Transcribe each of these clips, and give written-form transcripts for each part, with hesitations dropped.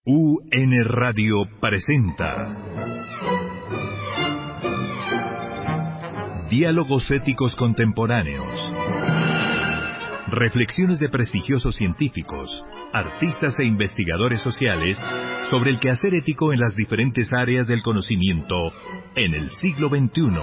UN Radio presenta Diálogos éticos contemporáneos. Reflexiones de prestigiosos científicos, artistas e investigadores sociales sobre el quehacer ético en las diferentes áreas del conocimiento en el siglo XXI.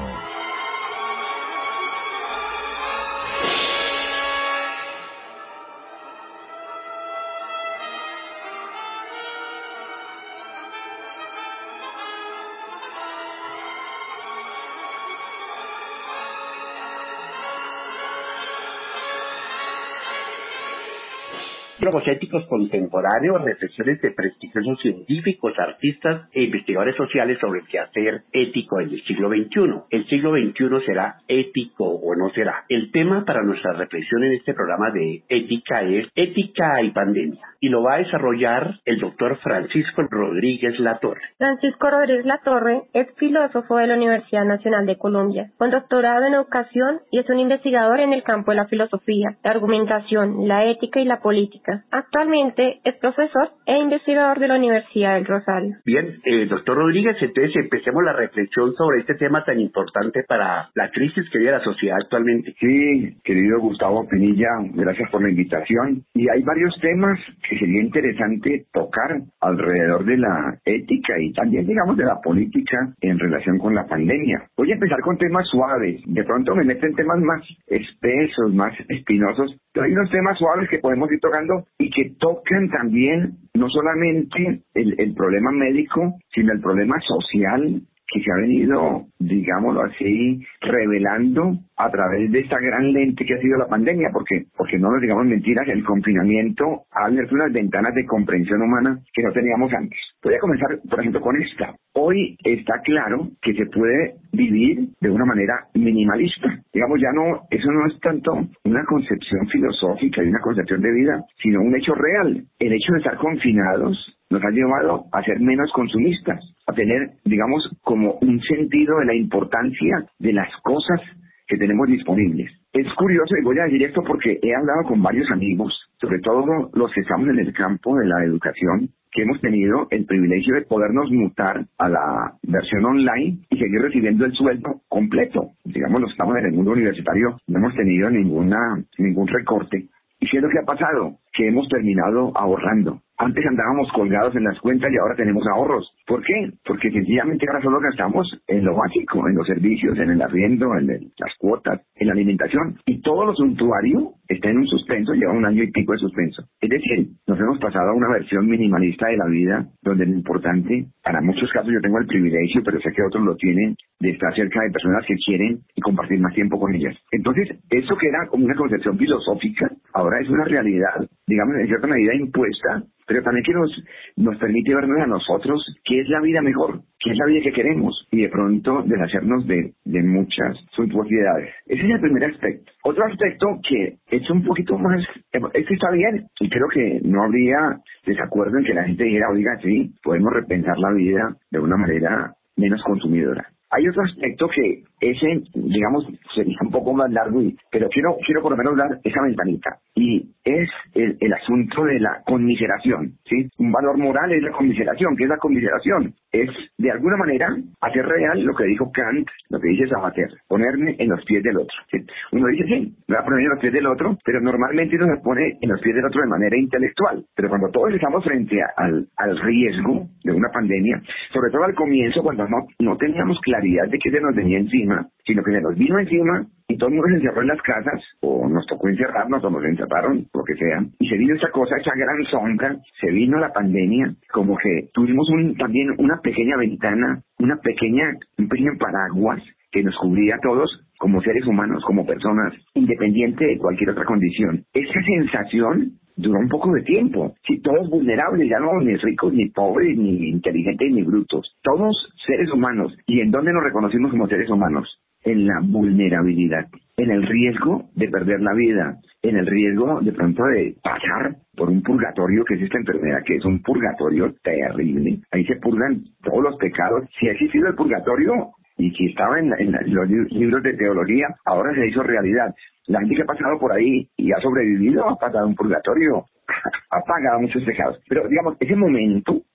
Diálogos éticos contemporáneos, reflexiones de prestigiosos científicos, artistas e investigadores sociales sobre el quehacer ético en el siglo XXI. ¿El siglo XXI será ético o no será? El tema para nuestra reflexión en este programa de ética es ética y pandemia, y lo va a desarrollar el doctor Francisco Rodríguez Latorre. Francisco Rodríguez Latorre es filósofo de la Universidad Nacional de Colombia, con doctorado en educación, y es un investigador en el campo de la filosofía, la argumentación, la ética y la política. Actualmente es profesor e investigador de la Universidad del Rosario. Bien, doctor Rodríguez, entonces empecemos la reflexión sobre este tema tan importante para la crisis que vive la sociedad actualmente. Sí, querido Gustavo Pinilla, gracias por la invitación. Y hay varios temas que sería interesante tocar alrededor de la ética y también, digamos, de la política en relación con la pandemia. Voy a empezar con temas suaves. De pronto me meten temas más espesos, más espinosos, pero hay unos temas suaves que podemos ir tocando y que tocan también no solamente el problema médico, sino el problema social que se ha venido, digámoslo así, revelando a través de esta gran lente que ha sido la pandemia, porque no nos digamos mentiras, el confinamiento ha abierto unas ventanas de comprensión humana que no teníamos antes. Voy a comenzar, por ejemplo, con esta. Hoy está claro que se puede vivir de una manera minimalista. Digamos, ya no, eso no es tanto una concepción filosófica y una concepción de vida, sino un hecho real. El hecho de estar confinados nos ha llevado a ser menos consumistas, a tener, digamos, como un sentido de la importancia de las cosas que tenemos disponibles. Es curioso, y voy a decir esto porque he hablado con varios amigos, sobre todo los que estamos en el campo de la educación, que hemos tenido el privilegio de podernos mutar a la versión online y seguir recibiendo el sueldo completo. Digamos, los que estamos en el mundo universitario no hemos tenido ningún recorte. ¿Y qué es lo que ha pasado? Que hemos terminado ahorrando. Antes andábamos colgados en las cuentas y ahora tenemos ahorros. ¿Por qué? Porque sencillamente ahora solo gastamos en lo básico, en los servicios, en el arriendo, las cuotas, en la alimentación. Y todo lo suntuario está en un suspenso, lleva 1 año y pico de suspenso. Es decir, nos hemos pasado a una versión minimalista de la vida, donde lo importante, para muchos casos yo tengo el privilegio, pero sé que otros lo tienen, de estar cerca de personas que quieren y compartir más tiempo con ellas. Entonces, eso que era como una concepción filosófica, ahora es una realidad, digamos, en cierta medida impuesta, pero también que nos permite vernos a nosotros qué es la vida mejor, qué es la vida que queremos, y de pronto deshacernos de muchas suntuosidades. Ese es el primer aspecto. Otro aspecto que es un poquito más, este está bien, y creo que no habría desacuerdo en que la gente dijera, oiga, sí, podemos repensar la vida de una manera menos consumidora. Hay otro aspecto que ese, digamos, sería un poco más largo, pero quiero por lo menos dar esa ventanita. Y es el asunto de la conmiseración, ¿sí? Un valor moral es la conmiseración. ¿Qué es la conmiseración? Es, de alguna manera, hacer real lo que dijo Kant, lo que dice Sabater, ponerme en los pies del otro, ¿sí? Uno dice, sí, me voy a poner en los pies del otro, pero normalmente uno se pone en los pies del otro de manera intelectual. Pero cuando todos estamos frente al riesgo de una pandemia, sobre todo al comienzo, cuando no teníamos claridad de qué se nos venía encima, sino que se nos vino encima y todo el mundo se encerró en las casas, o nos tocó encerrarnos, o nos encerraron, lo que sea, y se vino esa cosa, esa gran sombra, se vino la pandemia, como que tuvimos también una pequeña ventana, un pequeño paraguas que nos cubría a todos como seres humanos, como personas, independiente de cualquier otra condición. Esa sensación duró un poco de tiempo. Si todos vulnerables, ya no ni ricos, ni pobres, ni inteligentes, ni brutos. Todos seres humanos. ¿Y en dónde nos reconocimos como seres humanos? En la vulnerabilidad, en el riesgo de perder la vida, en el riesgo de pronto de pasar por un purgatorio, que es esta enfermedad, que es un purgatorio terrible. Ahí se purgan todos los pecados. Si ha existido el purgatorio y si estaba en los libros de teología, ahora se hizo realidad. La gente que ha pasado por ahí y ha sobrevivido ha pasado un purgatorio, ha pagado muchos pecados. Pero digamos, ese momento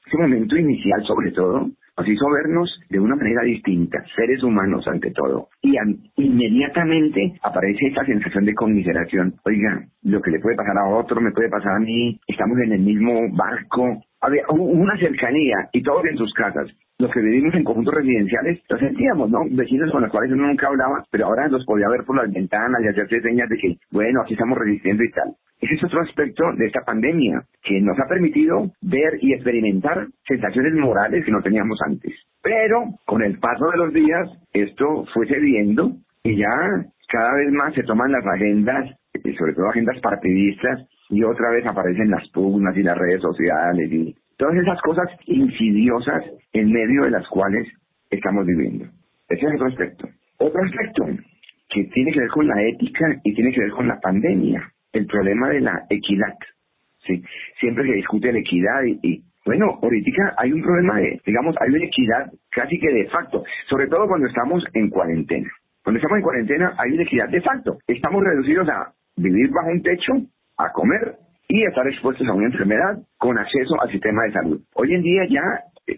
ese momento inicial sobre todo, nos hizo vernos de una manera distinta, seres humanos ante todo. Y inmediatamente aparece esta sensación de conmiseración. Oiga, lo que le puede pasar a otro me puede pasar a mí, estamos en el mismo barco. Hubo una cercanía y todos en sus casas. Los que vivimos en conjuntos residenciales lo sentíamos, ¿no? Vecinos con los cuales uno nunca hablaba, pero ahora los podía ver por las ventanas y hacerse señas de que, bueno, aquí estamos resistiendo y tal. Ese es otro aspecto de esta pandemia, que nos ha permitido ver y experimentar sensaciones morales que no teníamos antes. Pero con el paso de los días, esto fue cediendo y ya cada vez más se toman las agendas, sobre todo agendas partidistas, y otra vez aparecen las pugnas y las redes sociales y todas esas cosas insidiosas en medio de las cuales estamos viviendo. Ese es otro aspecto. Otro aspecto que tiene que ver con la ética y tiene que ver con la pandemia, el problema de la equidad. ¿Sí? Siempre se discute la equidad y bueno, ahorita hay un problema hay una equidad casi que de facto, sobre todo cuando estamos en cuarentena. Cuando estamos en cuarentena hay una equidad de facto. Estamos reducidos a vivir bajo un techo, a comer y a estar expuestos a una enfermedad con acceso al sistema de salud. Hoy en día ya,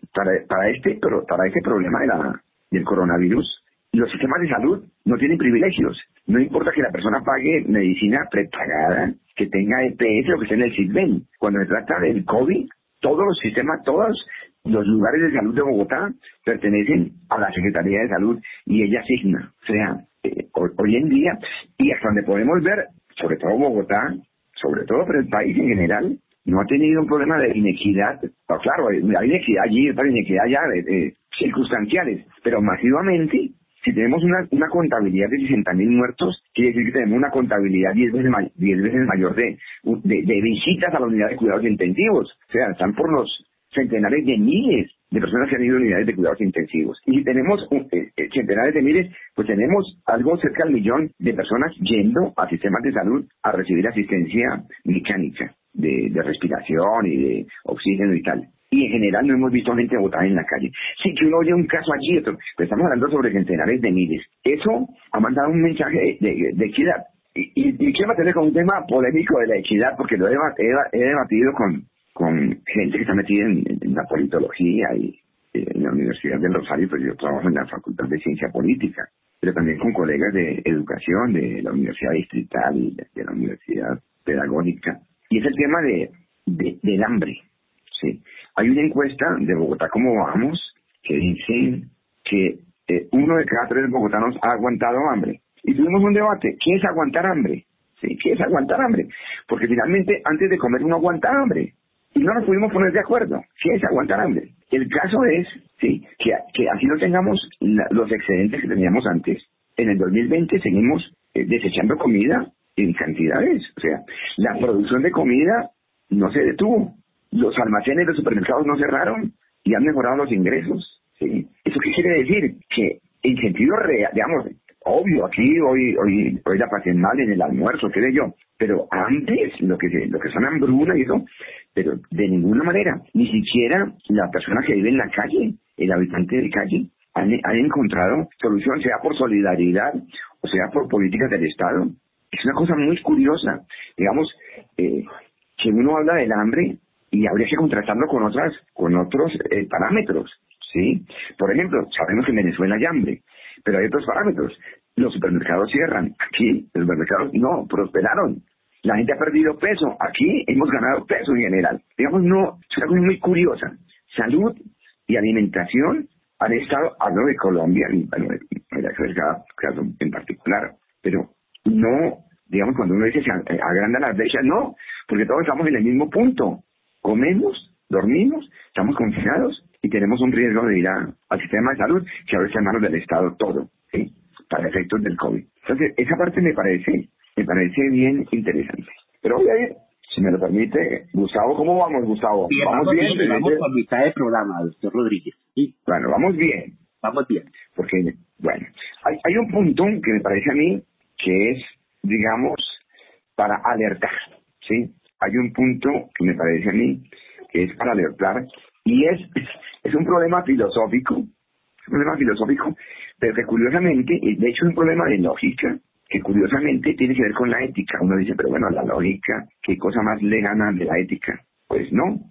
para este problema del coronavirus, los sistemas de salud no tienen privilegios. No importa que la persona pague medicina prepagada, que tenga EPS o que esté en el SISBEN. Cuando se trata del COVID, todos los sistemas, todos los lugares de salud de Bogotá pertenecen a la Secretaría de Salud y ella asigna. O sea, hoy en día, y hasta donde podemos ver, sobre todo Bogotá, sobre todo pero el país en general, no ha tenido un problema de inequidad. No, claro, hay inequidad allí, hay inequidad ya circunstanciales, pero masivamente, si tenemos una contabilidad de 60.000 muertos, quiere decir que tenemos una contabilidad 10 veces mayor de visitas a la unidad de cuidados intensivos. O sea, están por los centenares de miles de personas que han ido a unidades de cuidados intensivos. Y si tenemos centenares de miles, pues tenemos algo cerca del 1.000.000 de personas yendo a sistemas de salud a recibir asistencia mecánica de respiración y de oxígeno y tal. Y en general no hemos visto gente botada en la calle. Sí que uno oye un caso allí, otro, pero estamos hablando sobre centenares de miles. Eso ha mandado un mensaje de equidad. Y quiero meterle con un tema polémico de la equidad, porque lo he debatido con gente que está metida en la politología y en la Universidad del Rosario, pues yo trabajo en la Facultad de Ciencia Política, pero también con colegas de educación de la Universidad Distrital y de la Universidad Pedagógica. Y es el tema del hambre. Sí. Hay una encuesta de Bogotá Cómo Vamos que dice que 1 de cada 3 bogotanos ha aguantado hambre. Y tuvimos un debate, ¿qué es aguantar hambre? Sí, ¿qué es aguantar hambre? Porque finalmente antes de comer uno aguanta hambre. Y no nos pudimos poner de acuerdo. ¿Qué es aguantar hambre? El caso es, sí, que así no tengamos los excedentes que teníamos antes. En el 2020 seguimos desechando comida en cantidades. O sea, la producción de comida no se detuvo. Los almacenes de los supermercados no cerraron y han mejorado los ingresos. ¿Sí? ¿Eso qué quiere decir? Que en sentido real, digamos, obvio, aquí hoy la pasen mal en el almuerzo, qué sé yo, pero antes lo que son hambruna y eso, pero de ninguna manera, ni siquiera la persona que vive en la calle, el habitante de calle, han encontrado solución, sea por solidaridad o sea por políticas del Estado. Es una cosa muy curiosa, digamos, que uno habla del hambre y habría que contrastarlo con otros parámetros, ¿sí? Por ejemplo, sabemos que en Venezuela hay hambre, pero hay otros parámetros. Los supermercados cierran. Aquí los supermercados no prosperaron. La gente ha perdido peso. Aquí hemos ganado peso en general. Digamos, no, es una cosa muy curiosa. Salud y alimentación han estado, hablo de Colombia, y bueno, habría que ver cada caso en particular, pero no, digamos, cuando uno dice se agrandan las brechas, no, porque todos estamos en el mismo punto. Comemos, dormimos, estamos confinados y tenemos un riesgo de ir al sistema de salud que ahora está en manos del Estado todo, ¿sí? Para efectos del COVID. Entonces, esa parte me parece bien interesante. Pero voy a ir, si me lo permite, Gustavo, ¿cómo vamos, Gustavo? Bien, vamos bien, vamos a mitad de programa, doctor Rodríguez. ¿Sí? Bueno, vamos bien. Vamos bien. Porque, bueno, hay un punto que me parece a mí que es, digamos, para alertar, ¿sí? Hay un punto que me parece a mí que es para alertar y es un problema filosófico, pero que curiosamente, y de hecho es un problema de lógica, que curiosamente tiene que ver con la ética. Uno dice, pero bueno, la lógica, ¿qué cosa más lejana de la ética? Pues no,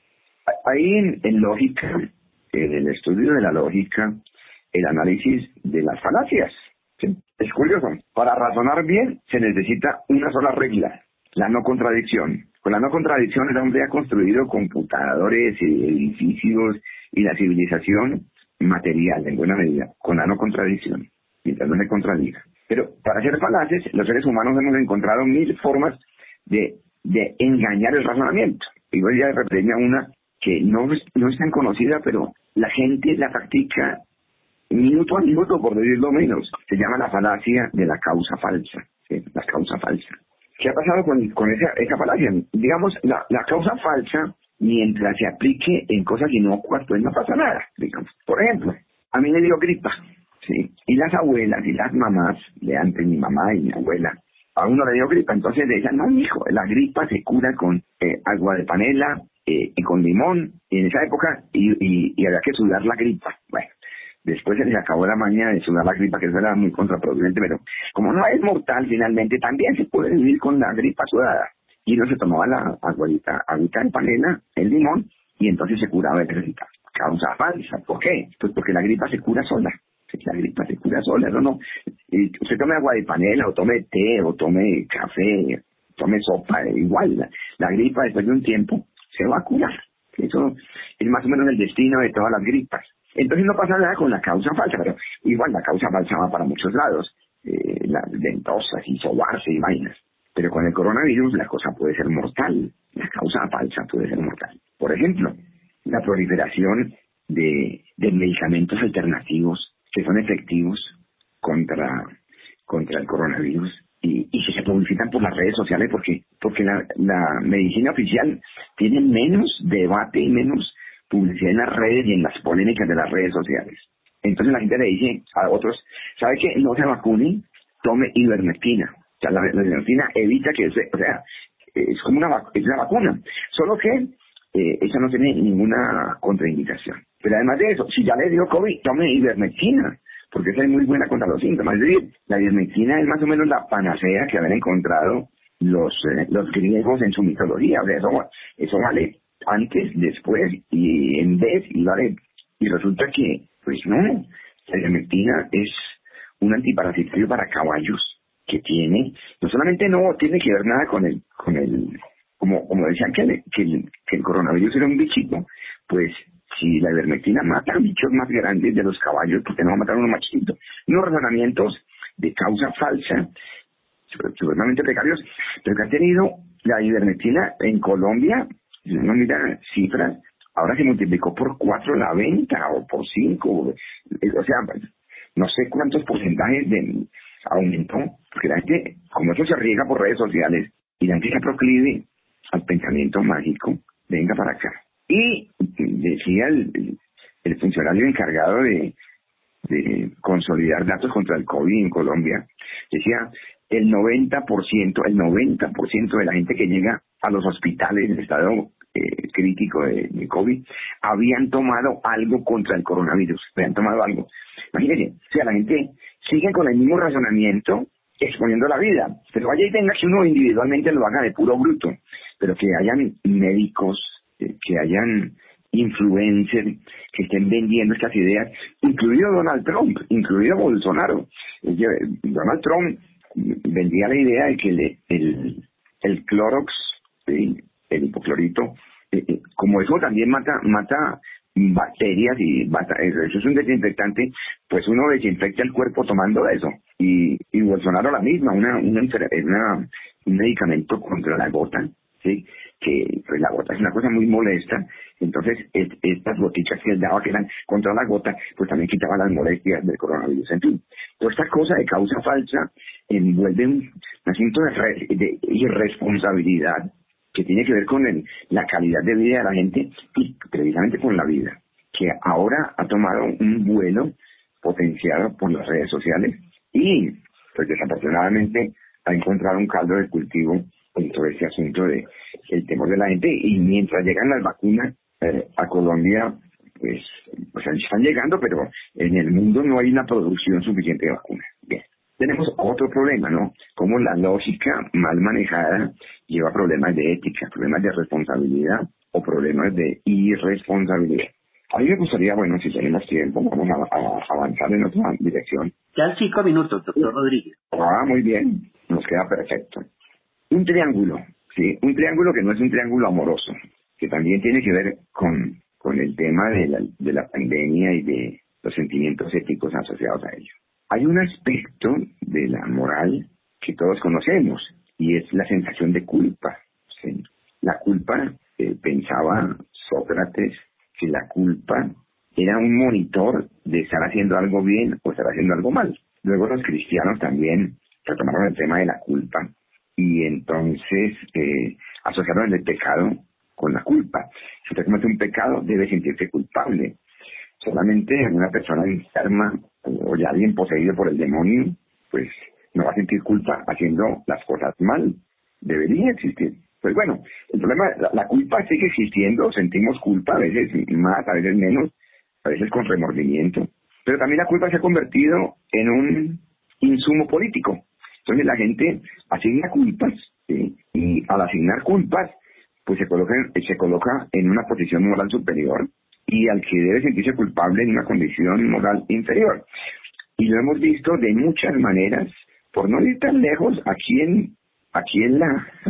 Ahí en lógica, en el estudio de la lógica, el análisis de las falacias. ¿Sí? Es curioso, para razonar bien se necesita una sola regla, la no contradicción. Con la no contradicción el hombre ha construido computadores, edificios y la civilización material en buena medida, con la no contradicción, mientras no se contradiga. Pero para ser falaces, los seres humanos hemos encontrado 1000 formas de engañar el razonamiento. Y voy a referirme a una que no es tan conocida, pero la gente la practica minuto a minuto, por decirlo menos. Se llama la falacia de la causa falsa. ¿Sí? La causa falsa. ¿Qué ha pasado con esa falacia? Digamos, la causa falsa, mientras se aplique en cosas inocuas, pues no pasa nada. Digamos. Por ejemplo, a mí me dio gripa. ¿Sí? Y las abuelas y las mamás, de antes mi mamá y mi abuela, a uno le dio gripa, entonces decían, no, hijo, la gripa se cura con agua de panela y con limón, y en esa época, y había que sudar la gripa. Bueno, después se les acabó la maña de sudar la gripa, que eso era muy contraproducente, pero como no es mortal, finalmente también se puede vivir con la gripa sudada. Y uno se tomaba la agüita de panela, el limón, y entonces se curaba el resultado. Causa falsa. ¿Por qué? Pues porque la gripa se cura sola. La gripa se cura sola, no. Y usted tome agua de panela, o tome té, o tome café, tome sopa, igual. La gripa después de un tiempo se va a curar. Eso es más o menos el destino de todas las gripas. Entonces no pasa nada con la causa falsa, pero igual la causa falsa va para muchos lados. Las ventosas y sobarse y vainas. Pero con el coronavirus la cosa puede ser mortal. La causa falsa puede ser mortal. Por ejemplo, la proliferación de medicamentos alternativos que son efectivos contra el coronavirus y que se publicitan por las redes sociales porque la medicina oficial tiene menos debate y menos publicidad en las redes y en las polémicas de las redes sociales. Entonces la gente le dice a otros, ¿sabe qué? No se vacunen, tome ivermectina. O sea, la ivermectina evita que es como una vacuna, solo que esa no tiene ninguna contraindicación. Pero además de eso, si ya le dio COVID, tome ivermectina, porque esa es muy buena contra los síntomas. Es decir, la ivermectina es más o menos la panacea que habían encontrado los griegos en su mitología. O sea, eso vale antes, después y en vez, y vale. Y resulta que, pues no, la ivermectina es un antiparasitario para caballos que no solamente no tiene que ver nada con el como decían que el coronavirus era un bichito, pues si la ivermectina mata a bichos más grandes de los caballos, ¿por qué no va a matar a unos machitos? Unos razonamientos de causa falsa, seguramente precarios, pero que ha tenido la ivermectina en Colombia, si uno mira cifras, ahora se multiplicó por 4 la venta, o por 5, o sea, no sé cuántos porcentajes aumentó, porque la gente, como eso se riega por redes sociales, y la gente se proclive al pensamiento mágico, venga para acá. Y decía el funcionario encargado de consolidar datos contra el COVID en Colombia, decía el 90% de la gente que llega a los hospitales en estado crítico de COVID habían tomado algo contra el coronavirus, habían tomado algo. Imagínense, o sea, la gente sigue con el mismo razonamiento exponiendo la vida, pero vaya y venga que uno individualmente lo haga de puro bruto, pero que hayan médicos, que hayan influencers que estén vendiendo estas ideas, incluido Donald Trump, incluido Bolsonaro. Donald Trump vendía la idea de que el Clorox, el hipoclorito, como eso también mata bacterias eso es un desinfectante, pues uno desinfecta el cuerpo tomando eso. Y Bolsonaro la misma, un medicamento contra la gota, ¿sí? Que pues, la gota es una cosa muy molesta, entonces estas gotitas que él daba que eran contra la gota, pues también quitaban las molestias del coronavirus. En fin, toda esta cosa de causa falsa envuelve un asunto de irresponsabilidad que tiene que ver con la calidad de vida de la gente y precisamente con la vida, que ahora ha tomado un vuelo potenciado por las redes sociales y pues desafortunadamente ha encontrado un caldo de cultivo en todo este asunto de el temor de la gente. Y mientras llegan las vacunas a Colombia, pues están llegando, pero en el mundo no hay una producción suficiente de vacunas. Bien, tenemos otro problema, ¿no? Como la lógica mal manejada lleva problemas de ética, problemas de responsabilidad o problemas de irresponsabilidad. A mí me gustaría, bueno, si tenemos tiempo, vamos a avanzar en otra dirección. Ya 5 minutos, doctor Rodríguez. Muy bien, nos queda perfecto. Un triángulo, ¿sí? Un triángulo que no es un triángulo amoroso, que también tiene que ver con el tema de la pandemia y de los sentimientos éticos asociados a ello. Hay un aspecto de la moral que todos conocemos y es la sensación de culpa, ¿sí? La culpa, pensaba Sócrates, que la culpa era un monitor de estar haciendo algo bien o estar haciendo algo mal. Luego los cristianos también retomaron el tema de la culpa y entonces asociaron el pecado con la culpa. Si usted comete un pecado, debe sentirse culpable. Solamente una persona enferma o ya alguien poseído por el demonio, pues no va a sentir culpa haciendo las cosas mal. Debería existir. Pues bueno, el problema, la culpa sigue existiendo, sentimos culpa, a veces más, a veces menos, a veces con remordimiento, pero también la culpa se ha convertido en un insumo político. Entonces la gente asigna culpas, ¿sí? Y al asignar culpas, pues se coloca en una posición moral superior y al que debe sentirse culpable en una condición moral inferior. Y lo hemos visto de muchas maneras, por no ir tan lejos, aquí en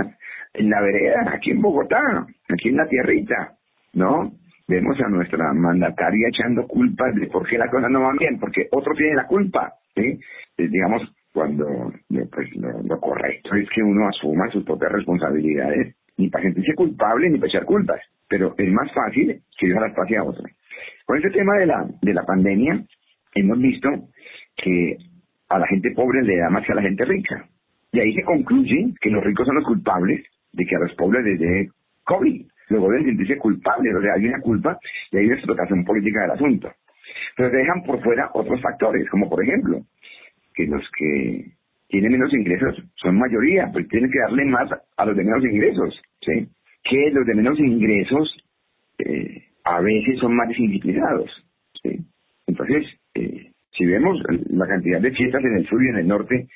la vereda, aquí en Bogotá, aquí en la tierrita, ¿no? Vemos a nuestra mandataria echando culpas de por qué las cosas no van bien, porque otro tiene la culpa, ¿sí? Digamos, cuando pues, lo correcto es que uno asuma sus propias responsabilidades, ni para sentirse culpable ni para echar culpas, pero es más fácil que yo las pase a otro. Con este tema de la pandemia, hemos visto que a la gente pobre le da más que a la gente rica. Y ahí se concluye que los ricos son los culpables de que a los pobres les dé COVID. Luego deben sentirse culpables, o sea, hay una culpa y hay una explotación política del asunto. Pero se dejan por fuera otros factores, como por ejemplo, que los que tienen menos ingresos son mayoría, pues tienen que darle más a los de menos ingresos, ¿sí? Que los de menos ingresos a veces son más disciplinados, ¿sí? Entonces, si vemos la cantidad de fiestas en el sur y en el norte,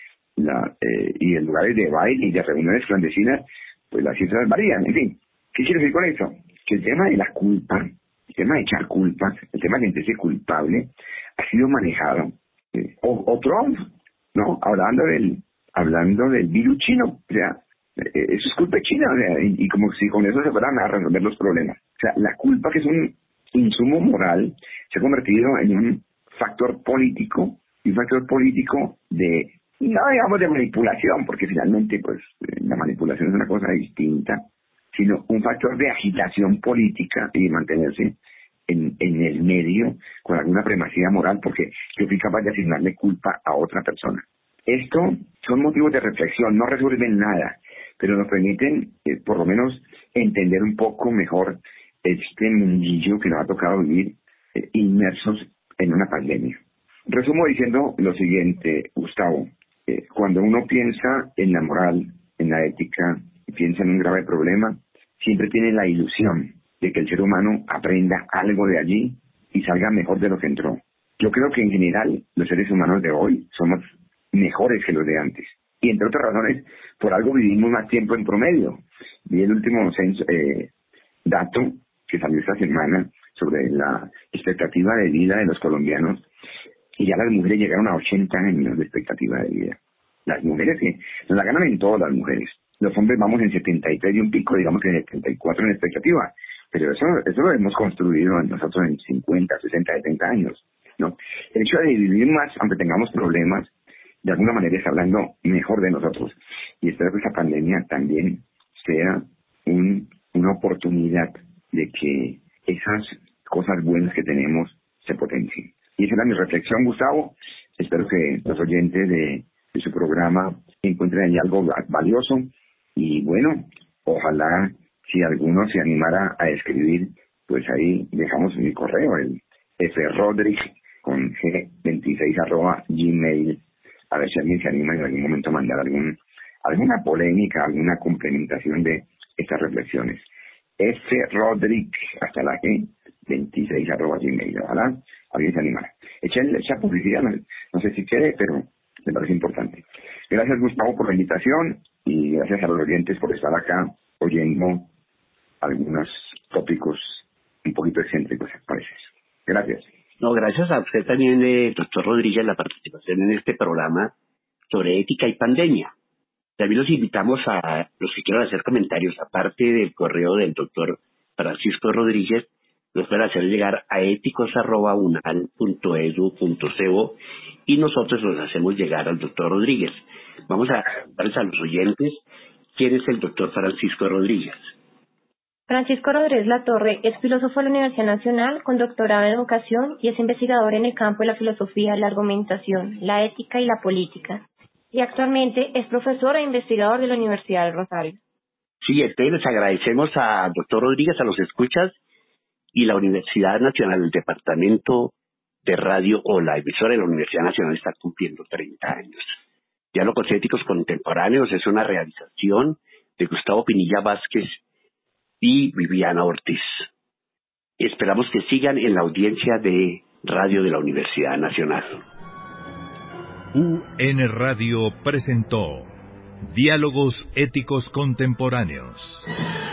y en lugares de baile y de reuniones clandestinas, pues las cifras varían. En fin, ¿qué quiero decir con eso? Que el tema de la culpa, el tema de echar culpas, el tema de sentirse culpable, ha sido manejado. O Trump, ¿no? Hablando del virus chino, o sea, eso es culpa china, o sea, y como si con eso se fueran a resolver los problemas. O sea, la culpa, que es un insumo moral, se ha convertido en un factor político, y un factor político no digamos de manipulación, porque finalmente pues la manipulación es una cosa distinta, sino un factor de agitación política y de mantenerse en el medio con alguna primacía moral, porque yo fui capaz de asignarle culpa a otra persona. Esto son motivos de reflexión, no resuelven nada, pero nos permiten por lo menos entender un poco mejor este mundillo que nos ha tocado vivir inmersos en una pandemia. Resumo diciendo lo siguiente, Gustavo. Cuando uno piensa en la moral, en la ética, piensa en un grave problema, siempre tiene la ilusión de que el ser humano aprenda algo de allí y salga mejor de lo que entró. Yo creo que en general los seres humanos de hoy somos mejores que los de antes. Y entre otras razones, por algo vivimos más tiempo en promedio. Vi el último dato que salió esta semana sobre la expectativa de vida de los colombianos, y ya las mujeres llegaron a 80 años de expectativa de vida. Las mujeres que nos la ganan en todas las mujeres. Los hombres vamos en 73 y un pico, digamos que en 74 en expectativa. Pero eso lo hemos construido nosotros en 50, 60, 70 años, ¿no? El hecho de vivir más, aunque tengamos problemas, de alguna manera está hablando mejor de nosotros. Y espero que esta pandemia también sea una oportunidad de que esas cosas buenas que tenemos se potencien. Y esa era mi reflexión, Gustavo. Espero que los oyentes de su programa encuentren ahí algo valioso. Y bueno, ojalá si alguno se animara a escribir, pues ahí dejamos mi correo, el frodrig con g26@gmail, a ver si alguien se anima en algún momento a mandar alguna polémica, alguna complementación de estas reflexiones. frodrig, hasta la g, 26@gmail, ojalá alguien se animara. Echa publicidad, no sé si quiere, pero me parece importante. Gracias, Gustavo, por la invitación y gracias a los oyentes por estar acá oyendo algunos tópicos un poquito excéntricos, parece. Gracias. No, gracias a usted también, doctor Rodríguez, la participación en este programa sobre ética y pandemia. También los invitamos a los que quieran hacer comentarios, aparte del correo del doctor Francisco Rodríguez, los pueden hacer llegar a éticos@unal.edu.co y nosotros los hacemos llegar al doctor Rodríguez. Vamos a darles a los oyentes quién es el doctor Francisco Rodríguez. Francisco Rodríguez Latorre es filósofo de la Universidad Nacional con doctorado en educación y es investigador en el campo de la filosofía, la argumentación, la ética y la política. Y actualmente es profesor e investigador de la Universidad del Rosario. Sí, les agradecemos al doctor Rodríguez, a los escuchas, y la Universidad Nacional, el Departamento de Radio o la emisora de la Universidad Nacional está cumpliendo 30 años. Diálogos Éticos Contemporáneos es una realización de Gustavo Pinilla Vázquez y Viviana Ortiz. Esperamos que sigan en la audiencia de radio de la Universidad Nacional. UN Radio presentó Diálogos Éticos Contemporáneos.